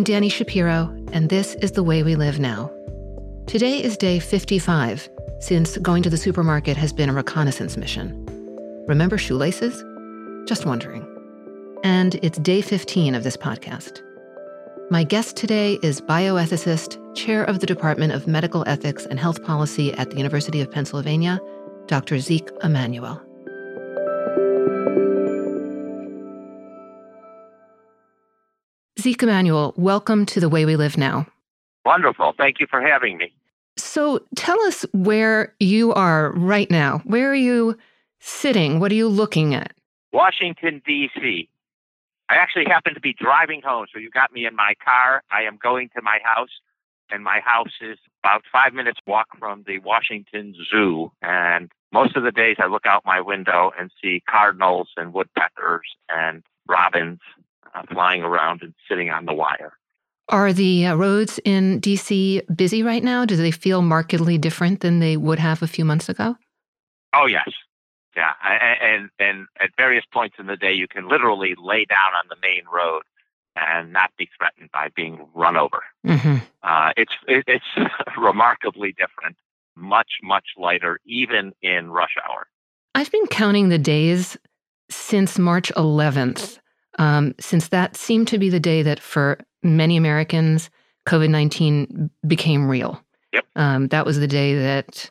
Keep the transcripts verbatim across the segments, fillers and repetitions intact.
I'm Dani Shapiro, and this is The Way We Live Now. Today is day fifty-five, since going to the supermarket has been a reconnaissance mission. Remember shoelaces? Just wondering. And it's day fifteen of this podcast. My guest today is bioethicist, chair of the Department of Medical Ethics and Health Policy at the University of Pennsylvania, Doctor Zeke Emanuel. Zeke Emanuel, welcome to The Way We Live Now. Wonderful. Thank you for having me. So tell us where you are right now. Where are you sitting? What are you looking at? Washington, D C I actually happen to be driving home, so you got me in my car. I am going to my house, and my house is about five minutes walk from the Washington Zoo. And most of the days I look out my window and see cardinals and woodpeckers and robins uh, flying around and sitting on the wire. Are the uh, roads in D C busy right now? Do they feel markedly different than they would have a few months ago? Oh, yes. Yeah. And, and at various points in the day, you can literally lay down on the main road and not be threatened by being run over. Mm-hmm. Uh, it's it, it's remarkably different, much, much lighter, even in rush hour. I've been counting the days since March eleventh, um, since that seemed to be the day that for many Americans, COVID nineteen became real. Yep. Um, that was the day that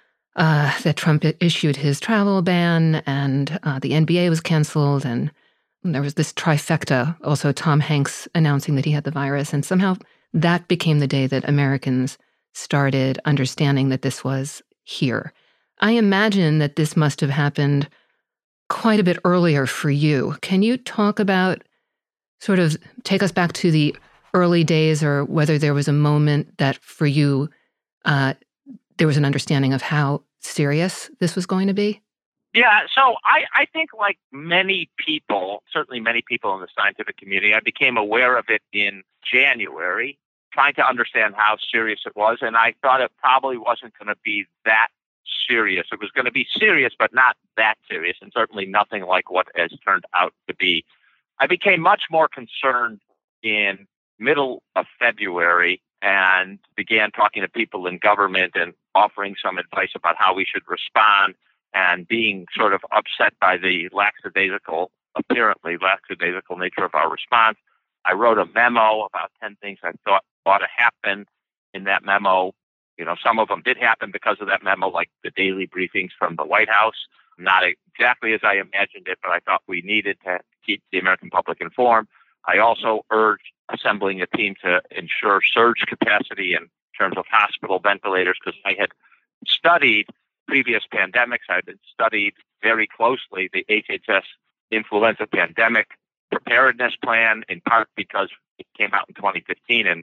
uh, that Trump issued his travel ban, and uh, the N B A was canceled, and there was this trifecta, also Tom Hanks announcing that he had the virus, and somehow that became the day that Americans started understanding that this was here. I imagine that this must have happened quite a bit earlier for you. Can you talk about, sort of take us back to the early days, or whether there was a moment that for you, uh, there was an understanding of how serious this was going to be? Yeah, so I, I think like many people, certainly many people in the scientific community, I became aware of it in January, trying to understand how serious it was. And I thought it probably wasn't going to be that serious. It was going to be serious, but not that serious, and certainly nothing like what has turned out to be. I became much more concerned in middle of February and began talking to people in government and offering some advice about how we should respond, and being sort of upset by the lackadaisical, apparently lackadaisical nature of our response. I wrote a memo about ten things I thought ought to happen. In that memo, you know, some of them did happen because of that memo, like the daily briefings from the White House. Not exactly as I imagined it, but I thought we needed to keep the American public informed. I also urged assembling a team to ensure surge capacity in terms of hospital ventilators, because I had studied previous pandemics. I had studied very closely the H H S influenza pandemic preparedness plan, in part because it came out in twenty fifteen, and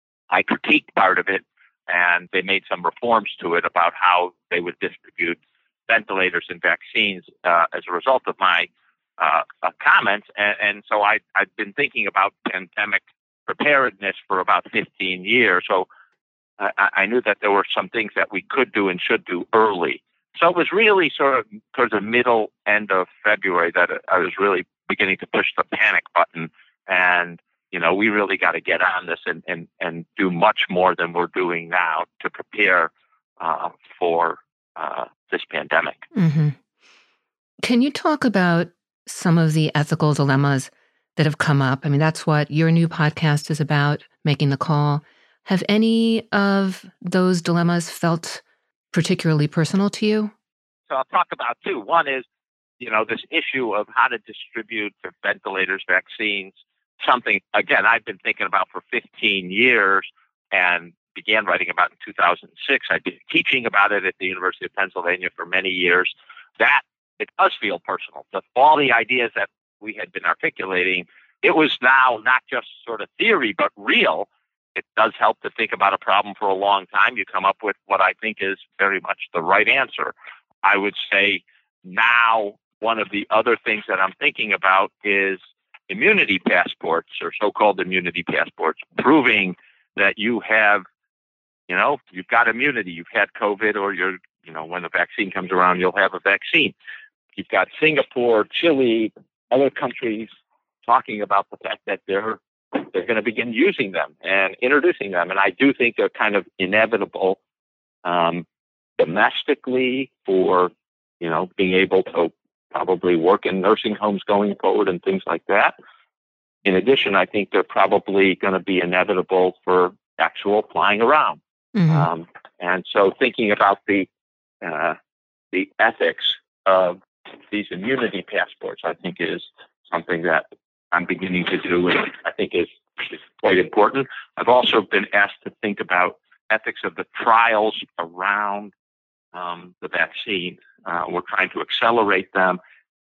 I critiqued part of it, and they made some reforms to it about how they would distribute ventilators and vaccines uh, as a result of my uh, uh, comments. And, and so I, I've been thinking about pandemic preparedness for about fifteen years. So I, I knew that there were some things that we could do and should do early. So it was really sort of towards the middle, end of February that I was really beginning to push the panic button. And, you know, we really got to get on this and, and, and do much more than we're doing now to prepare uh, for uh, this pandemic. Mm-hmm. Can you talk about some of the ethical dilemmas that have come up? I mean, that's what your new podcast is about, Making the Call. Have any of those dilemmas felt particularly personal to you? So I'll talk about two. One is, you know, this issue of how to distribute the ventilators, vaccines, something, again, I've been thinking about for fifteen years and began writing about in two thousand six. I've been teaching about it at the University of Pennsylvania for many years. That, it does feel personal. But all the ideas that we had been articulating, it was now not just sort of theory, but real. It does help to think about a problem for a long time. You come up with what I think is very much the right answer. I would say now one of the other things that I'm thinking about is immunity passports, or so-called immunity passports, proving that you have, you know, you've got immunity. You've had COVID, or you're, you know, when the vaccine comes around, you'll have a vaccine. You've got Singapore, Chile, other countries talking about the fact that they're they're going to begin using them and introducing them. And I do think they're kind of inevitable um, domestically for, you know, being able to probably work in nursing homes going forward and things like that. In addition, I think they're probably going to be inevitable for actual flying around. Mm-hmm. Um, and so thinking about the uh, the ethics of these immunity passports, I think is something that I'm beginning to do, and I think is, is quite important. I've also been asked to think about ethics of the trials around um, the vaccine. Uh, we're trying to accelerate them.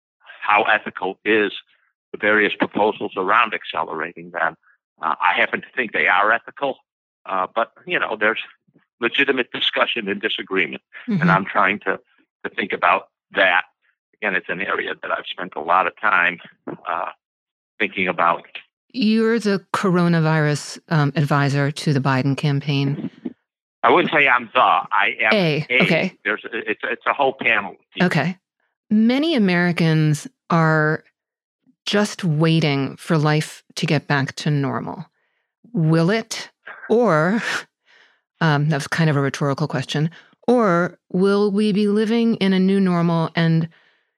How ethical is the various proposals around accelerating them? Uh, I happen to think they are ethical, uh, but you know, there's legitimate discussion and disagreement, Mm-hmm. and I'm trying to to think about that. Again, it's an area that I've spent a lot of time uh, thinking about. You're the coronavirus um, advisor to the Biden campaign. I wouldn't say I'm the. I am A. a. Okay. There's a, it's it's a whole panel. Okay. Many Americans are just waiting for life to get back to normal. Will it? Or, um, that was kind of a rhetorical question, or will we be living in a new normal, and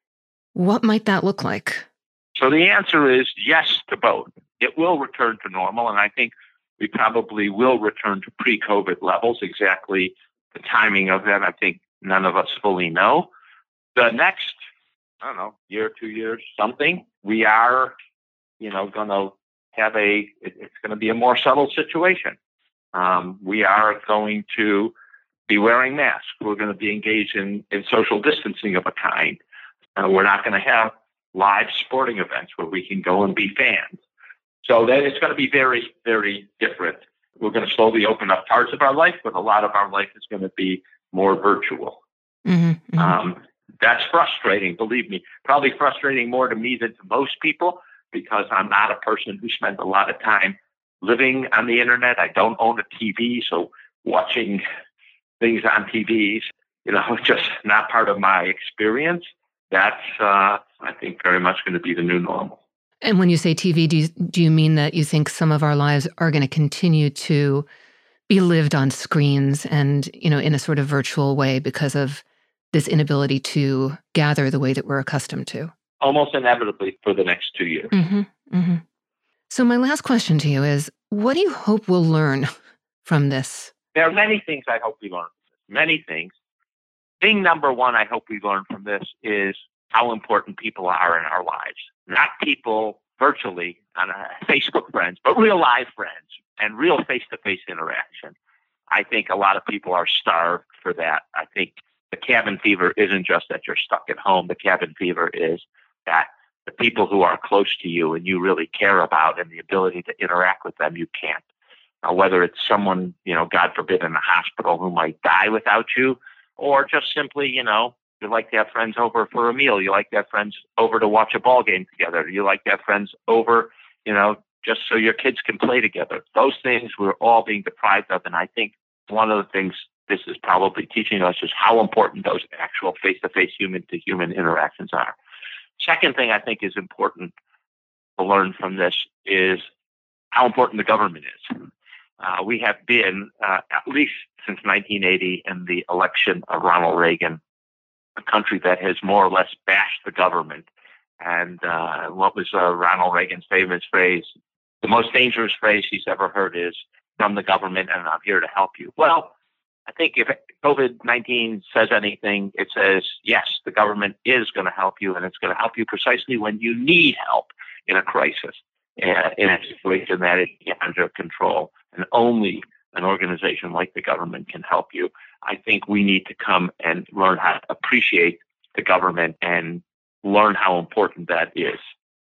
what might that look like? So the answer is yes to both. It will return to normal, and I think we probably will return to pre-COVID levels. Exactly the timing of that, I think none of us fully know. The next, I don't know, year, two years, something, we are, you know, going to have a, it, it's going to be a more subtle situation. Um, we are going to be wearing masks. We're going to be engaged in, in social distancing of a kind. Uh, we're not going to have live sporting events where we can go and be fans. So that it's going to be very, very different. We're going to slowly open up parts of our life, but a lot of our life is going to be more virtual. Mm-hmm, mm-hmm. Um, that's frustrating, believe me. Probably frustrating more to me than to most people, because I'm not a person who spends a lot of time living on the internet. I don't own a T V, so watching things on T Vs, you know, just not part of my experience. That's, uh, I think, very much going to be the new normal. And when you say T V, do you, do you mean that you think some of our lives are going to continue to be lived on screens and, you know, in a sort of virtual way because of this inability to gather the way that we're accustomed to? Almost inevitably for the next two years. Mm-hmm, mm-hmm. So my last question to you is, what do you hope we'll learn from this? There are many things I hope we learn from this. Many things. Thing number one I hope we learn from this is how important people are in our lives. Not people virtually on a Facebook friends, but real live friends and real face-to-face interaction. I think a lot of people are starved for that. I think the cabin fever isn't just that you're stuck at home. The cabin fever is that the people who are close to you and you really care about and the ability to interact with them, you can't. Uh, whether it's someone, you know, God forbid, in the hospital who might die without you, or just simply, you know, you like to have friends over for a meal. You like to have friends over to watch a ball game together. You like to have friends over, you know, just so your kids can play together. Those things we're all being deprived of. And I think one of the things this is probably teaching us is how important those actual face-to-face human-to-human interactions are. Second thing I think is important to learn from this is how important the government is. Uh, we have been, uh, at least since nineteen eighty and the election of Ronald Reagan, a country that has more or less bashed the government. And uh, what was uh, Ronald Reagan's famous phrase? The most dangerous phrase he's ever heard is, "From the government, and I'm here to help you." Well, I think if COVID nineteen says anything, it says, yes, the government is going to help you, and it's going to help you precisely when you need help in a crisis, uh, in a situation that is beyond your control. And only an organization like the government can help you. I think we need to come and learn how to appreciate the government and learn how important that is.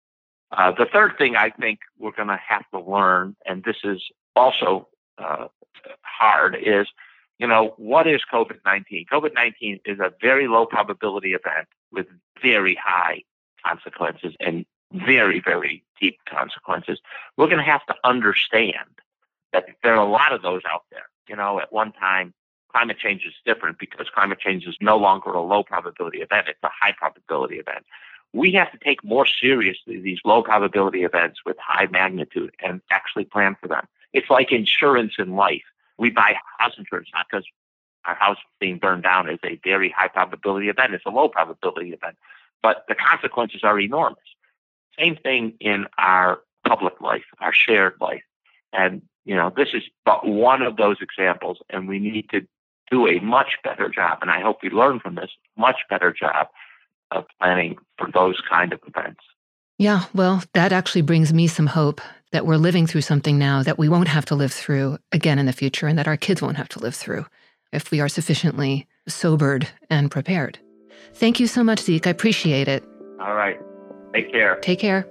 Uh, the third thing I think we're going to have to learn, and this is also uh, hard, is, you know, what is COVID nineteen? COVID nineteen is a very low probability event with very high consequences and very, very deep consequences. We're going to have to understand that there are a lot of those out there. You know, at one time, climate change is different because climate change is no longer a low probability event. It's a high probability event. we have to take more seriously these low probability events with high magnitude and actually plan for them. It's like insurance in life. We buy house insurance not because our house being burned down is a very high probability event. It's a low probability event, but the consequences are enormous. Same thing in our public life, our shared life. And, you know, this is but one of those examples, and we need to do a much better job. And I hope we learn from this, much better job of planning for those kind of events. Yeah, well, that actually brings me some hope that we're living through something now that we won't have to live through again in the future, and that our kids won't have to live through if we are sufficiently sobered and prepared. Thank you so much, Zeke. I appreciate it. All right. Take care. Take care.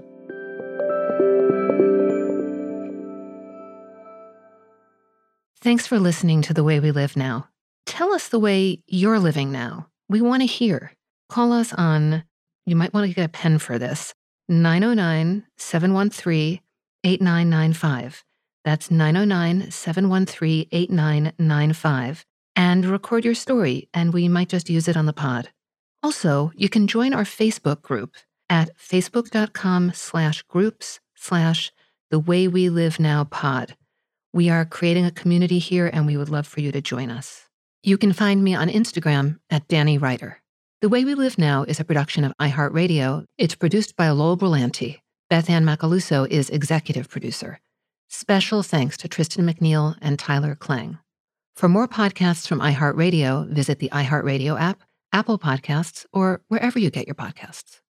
Thanks for listening to The Way We Live Now. Tell us the way you're living now. We want to hear. Call us on, you might want to get a pen for this, nine oh nine, seven one three, eight nine nine five. That's nine oh nine, seven one three, eight nine nine five. And record your story, and we might just use it on the pod. Also, you can join our Facebook group at facebook.com slash groups slash The Way We Live Now pod. We are creating a community here, and we would love for you to join us. You can find me on Instagram at Danny Ryder. The Way We Live Now is a production of iHeartRadio. It's produced by Lowell Berlanti. Beth Ann Macaluso is executive producer. Special thanks to Tristan McNeil and Tyler Klang. For more podcasts from iHeartRadio, visit the iHeartRadio app, Apple Podcasts, or wherever you get your podcasts.